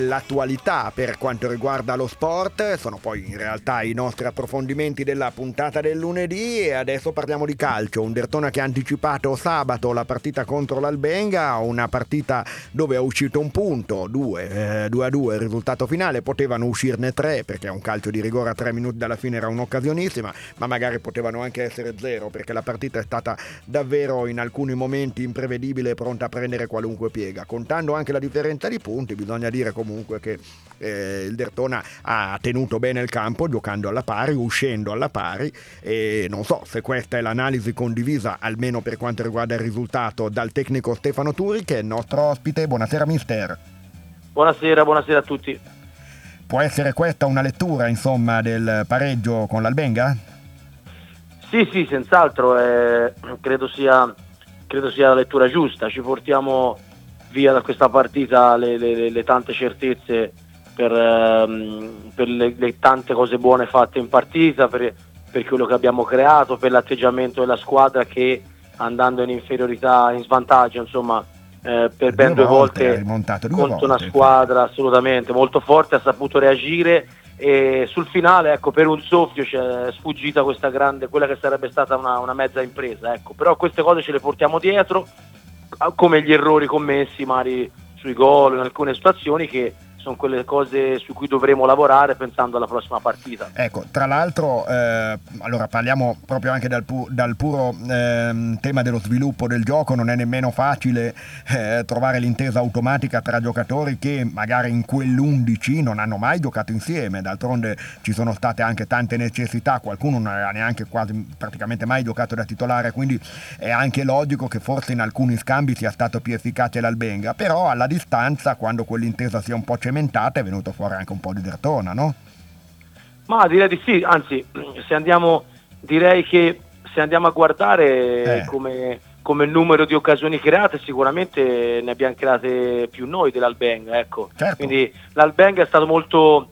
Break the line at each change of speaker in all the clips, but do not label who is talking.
l'attualità per quanto riguarda lo sport. Sono poi in realtà i nostri approfondimenti della puntata del lunedì, e adesso parliamo di calcio. Un Derthona che ha anticipato sabato la partita contro l'Albenga, una partita dove è uscito un punto, 2-2 il risultato finale. Potevano uscirne 3, perché un calcio di rigore a 3 minuti dalla fine era un'occasionissima, ma magari potevano anche essere 0, perché la partita è stata davvero in alcuni momenti imprevedibile e pronta a prendere qualunque piega. Contando anche la differenza di punti, bisogna dire comunque che il Derthona ha tenuto bene il campo, giocando alla pari, uscendo alla pari, e non so se questa è l'analisi condivisa, almeno per quanto riguarda il risultato, dal tecnico Stefano Turi, che è il nostro ospite. Buonasera mister.
Buonasera a tutti.
Può essere questa una lettura, insomma, del pareggio con l'Albenga?
Sì, senz'altro, credo sia la lettura giusta. Ci portiamo via da questa partita le tante certezze per le tante cose buone fatte in partita, per quello che abbiamo creato, per l'atteggiamento della squadra che, andando in inferiorità, in svantaggio, insomma, per ben 2 volte contro una squadra assolutamente molto forte, ha saputo reagire, e sul finale, ecco, per un soffio c'è sfuggita quella che sarebbe stata una mezza impresa, ecco. Però queste cose ce le portiamo dietro, come gli errori commessi magari sui gol in alcune situazioni, che sono quelle cose su cui dovremo lavorare pensando alla prossima partita.
Ecco, tra l'altro, allora parliamo proprio anche dal puro tema dello sviluppo del gioco. Non è nemmeno facile trovare l'intesa automatica tra giocatori che magari in quell'11 non hanno mai giocato insieme. D'altronde ci sono state anche tante necessità, qualcuno non aveva neanche praticamente mai giocato da titolare, quindi è anche logico che forse in alcuni scambi sia stato più efficace l'Albenga, però alla distanza, quando quell'intesa sia un po' cementata, è venuto fuori anche un po' di Derthona, no?
Ma direi di sì, anzi, direi che se andiamo a guardare come numero di occasioni create, sicuramente ne abbiamo create più noi dell'Albenga, ecco.
Certo.
Quindi l'Albenga è stato molto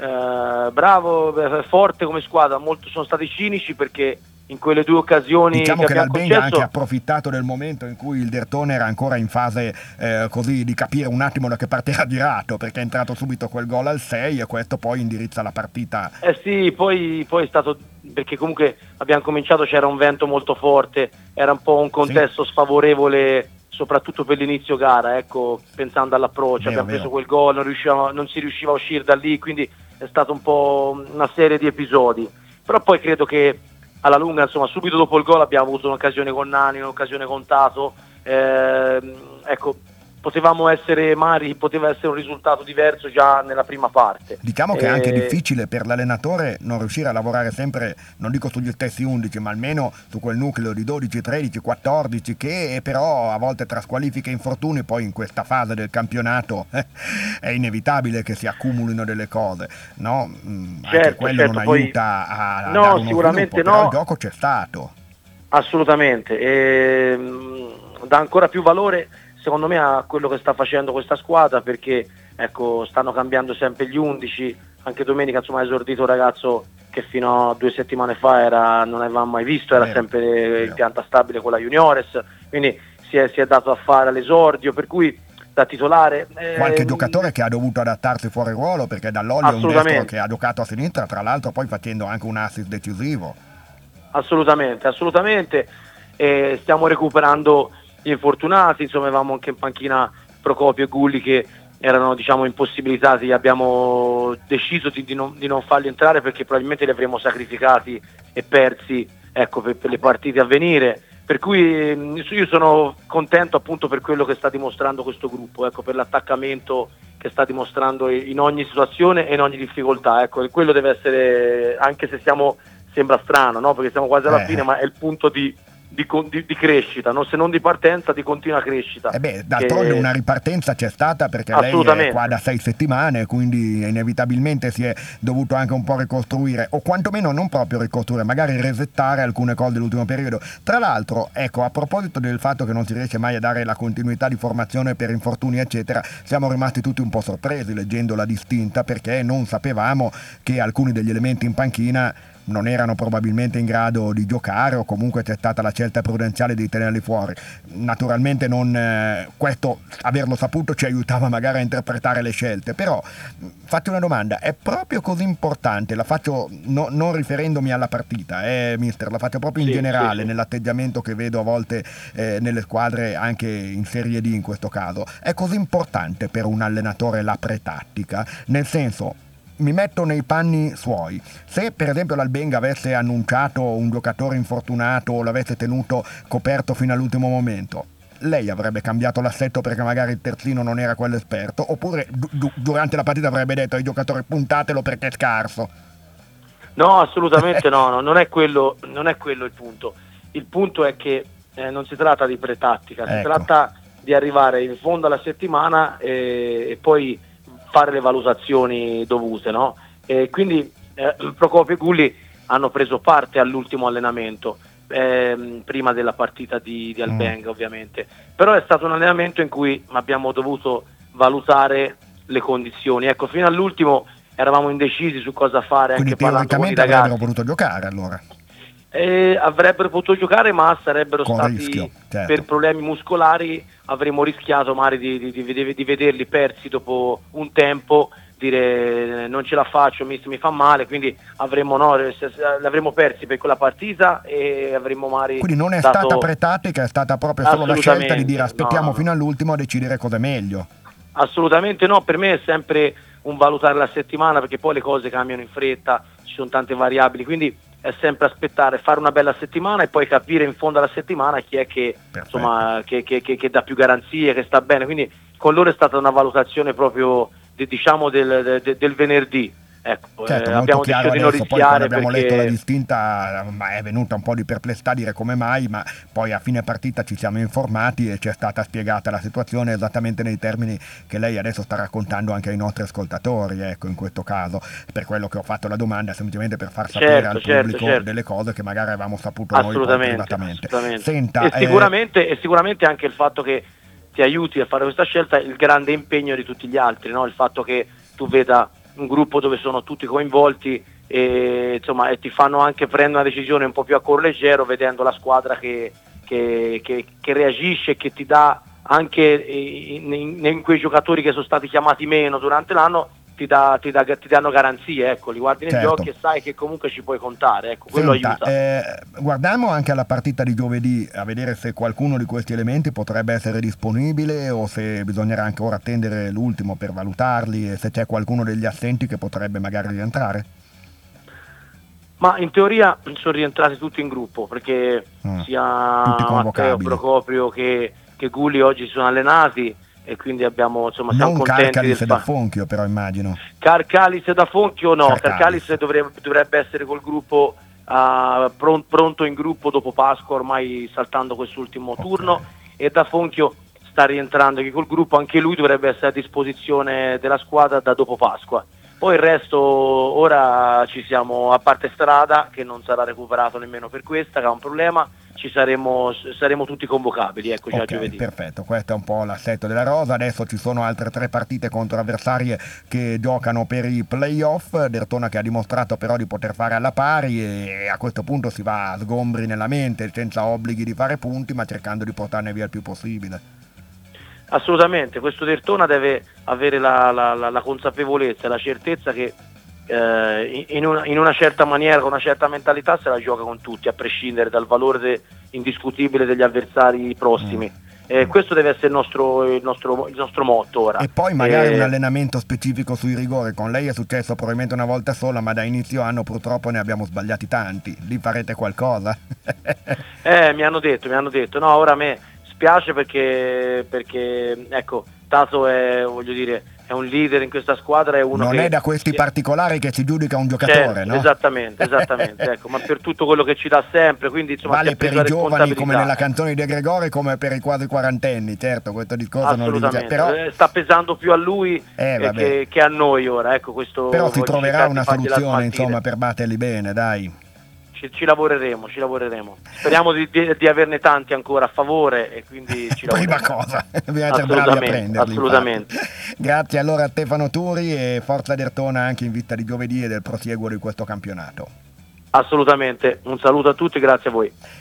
bravo, forte come squadra, sono stati cinici, perché in quelle 2 occasioni,
diciamo che l'Albenga ha anche
concesso,
approfittato del momento in cui il Derthona era ancora in fase così di capire un attimo da che parte era girato, perché è entrato subito quel gol al 6 e questo poi indirizza la partita.
Sì, poi è stato, perché comunque abbiamo cominciato, c'era un vento molto forte, era un po' un contesto sfavorevole, soprattutto per l'inizio gara, ecco, pensando all'approccio. Abbiamo preso quel gol, non si riusciva a uscire da lì, quindi è stato un po' una serie di episodi. Però poi credo che alla lunga, insomma, subito dopo il gol abbiamo avuto un'occasione con Nani, un'occasione con Tato, ecco, poteva essere un risultato diverso già nella prima parte.
Diciamo che è anche difficile per l'allenatore non riuscire a lavorare sempre, non dico sugli stessi 11, ma almeno su quel nucleo di 12, 13, 14, che però a volte tra squalifiche e infortuni, poi in questa fase del campionato è inevitabile che si accumulino delle cose, no? Anche quello non aiuta a
no,
dare uno
sicuramente
sviluppo, però il gioco c'è stato.
Assolutamente, dà ancora più valore, secondo me, a quello che sta facendo questa squadra, perché, ecco, stanno cambiando sempre gli 11. Anche domenica, insomma, ha esordito un ragazzo che fino a 2 settimane fa non avevamo mai visto, era sempre in pianta stabile con la Juniores, quindi si è dato a fare all'esordio, per cui da titolare.
Qualche giocatore che ha dovuto adattarsi fuori ruolo, perché Dall'Olio è un destro che ha giocato a sinistra, tra l'altro poi facendo anche un assist decisivo.
Assolutamente, stiamo recuperando gli infortunati, insomma, avevamo anche in panchina Procopio e Gulli che erano, diciamo, impossibilitati. Abbiamo deciso di non farli entrare, perché probabilmente li avremmo sacrificati e persi, ecco, per le partite a venire, per cui io sono contento, appunto, per quello che sta dimostrando questo gruppo, ecco, per l'attaccamento che sta dimostrando in ogni situazione e in ogni difficoltà, ecco, e quello deve essere, anche se sembra strano, no? Perché siamo quasi alla fine, ma è il punto di crescita, no? Se non di partenza, di continua crescita.
D'altronde una ripartenza c'è stata, perché lei è qua da 6 settimane, quindi inevitabilmente si è dovuto anche un po' ricostruire, o quantomeno non proprio ricostruire, magari resettare alcune cose dell'ultimo periodo. Tra l'altro, ecco, a proposito del fatto che non si riesce mai a dare la continuità di formazione per infortuni eccetera, siamo rimasti tutti un po' sorpresi leggendo la distinta, perché non sapevamo che alcuni degli elementi in panchina non erano probabilmente in grado di giocare, o comunque c'è stata la scelta prudenziale di tenerli fuori. Naturalmente questo, averlo saputo, ci aiutava magari a interpretare le scelte, però faccio una domanda: è proprio così importante? La faccio non riferendomi alla partita, mister, la faccio proprio in generale,
sì.
nell'atteggiamento che vedo a volte nelle squadre, anche in Serie D in questo caso. È così importante per un allenatore la pretattica? Nel senso, mi metto nei panni suoi: se per esempio l'Albenga avesse annunciato un giocatore infortunato o l'avesse tenuto coperto fino all'ultimo momento, lei avrebbe cambiato l'assetto perché magari il terzino non era quello esperto, oppure durante la partita avrebbe detto ai giocatori: puntatelo perché è scarso?
No, assolutamente no, non è quello il punto. Il punto è che non si tratta di pretattica, si tratta di arrivare in fondo alla settimana e poi fare le valutazioni dovute, no? E quindi Procopio e Gulli hanno preso parte all'ultimo allenamento, prima della partita di Albenga ovviamente, però è stato un allenamento in cui abbiamo dovuto valutare le condizioni. Ecco, fino all'ultimo eravamo indecisi su cosa fare.
Quindi
anche parlando con i ragazzi,
avrebbero potuto giocare allora?
Avrebbero potuto giocare, ma sarebbero
con
stati
rischio, certo.
Per problemi muscolari avremmo rischiato magari di vederli persi dopo un tempo, dire non ce la faccio, mi fa male, quindi l'avremmo persi per quella partita e avremmo magari
quindi non è stata pretattica, è stata proprio solo la scelta di dire aspettiamo fino all'ultimo a decidere cosa è meglio.
Assolutamente no, per me è sempre un valutare la settimana, perché poi le cose cambiano in fretta, ci sono tante variabili, quindi è sempre aspettare, fare una bella settimana e poi capire in fondo alla settimana chi è che dà più garanzie, che sta bene. Quindi con loro è stata una valutazione proprio del venerdì. Ecco,
certo,
abbiamo deciso di non rischiare.
Poi abbiamo letto la distinta, ma è venuta un po' di perplessità dire come mai, ma poi a fine partita ci siamo informati e ci è stata spiegata la situazione esattamente nei termini che lei adesso sta raccontando anche ai nostri ascoltatori, ecco, in questo caso. Per quello che ho fatto la domanda, semplicemente per far sapere al pubblico delle cose che magari avevamo saputo noi privatamente.
Senta, e sicuramente anche il fatto che ti aiuti a fare questa scelta, il grande impegno di tutti gli altri, no? Il fatto che tu veda un gruppo dove sono tutti coinvolti e ti fanno anche prendere una decisione un po' più a cuor leggero, vedendo la squadra che reagisce, che ti dà anche in quei giocatori che sono stati chiamati meno durante l'anno, ti danno garanzie, ecco, li guardi negli occhi e sai che comunque ci puoi contare, ecco, quello aiuta.
Guardiamo anche alla partita di giovedì a vedere se qualcuno di questi elementi potrebbe essere disponibile o se bisognerà ancora attendere l'ultimo per valutarli, e se c'è qualcuno degli assenti che potrebbe magari rientrare.
Ma in teoria sono rientrati tutti in gruppo, perché sia Matteo, Procopio che Gulli oggi sono allenati, e quindi abbiamo, siamo contenti.
Carcalis da Fonchio, però immagino.
Carcalis da Fonchio no, Carcalis dovrebbe essere col gruppo pronto in gruppo dopo Pasqua, ormai saltando quest'ultimo turno, e da Fonchio sta rientrando anche col gruppo, anche lui dovrebbe essere a disposizione della squadra da dopo Pasqua. Poi il resto, ora ci siamo, a parte Strada che non sarà recuperato nemmeno per questa, che ha un problema, saremo tutti convocabili, ecco, già giovedì.
Perfetto, questo è un po' l'assetto della rosa. Adesso ci sono altre 3 partite contro avversarie che giocano per i playoff. Dertona che ha dimostrato però di poter fare alla pari, e a questo punto si va a sgombri nella mente, senza obblighi di fare punti, ma cercando di portarne via il più possibile.
Assolutamente, questo Dertona deve avere la consapevolezza e la certezza che in una certa maniera, con una certa mentalità, se la gioca con tutti, a prescindere dal valore indiscutibile degli avversari prossimi. Questo deve essere il nostro motto ora.
E poi magari un allenamento specifico sui rigori. Con lei è successo probabilmente una volta sola, ma da inizio anno purtroppo ne abbiamo sbagliati tanti. Lì farete qualcosa?
Mi hanno detto, no, ora a me spiace perché ecco, Tato è un leader in questa squadra, è uno
non
che
è da questi particolari che si giudica un giocatore, no?
Esattamente, ecco, ma per tutto quello che ci dà sempre, quindi insomma,
vale per i giovani come nella canzone di De Gregori, come per i quasi quarantenni, certo, questo discorso non lo dice, però
sta pesando più a lui che a noi ora, ecco, questo.
Però si troverà una soluzione, insomma, per batterli bene, dai.
Ci lavoreremo. Speriamo di averne tanti ancora a favore, e quindi ci lavoreremo.
Prima cosa, bisogna essere bravi a prenderli.
Assolutamente.
Grazie allora a Stefano Turi, e forza Dertona anche in vista di giovedì e del prosieguo di questo campionato.
Assolutamente, un saluto a tutti, grazie a voi.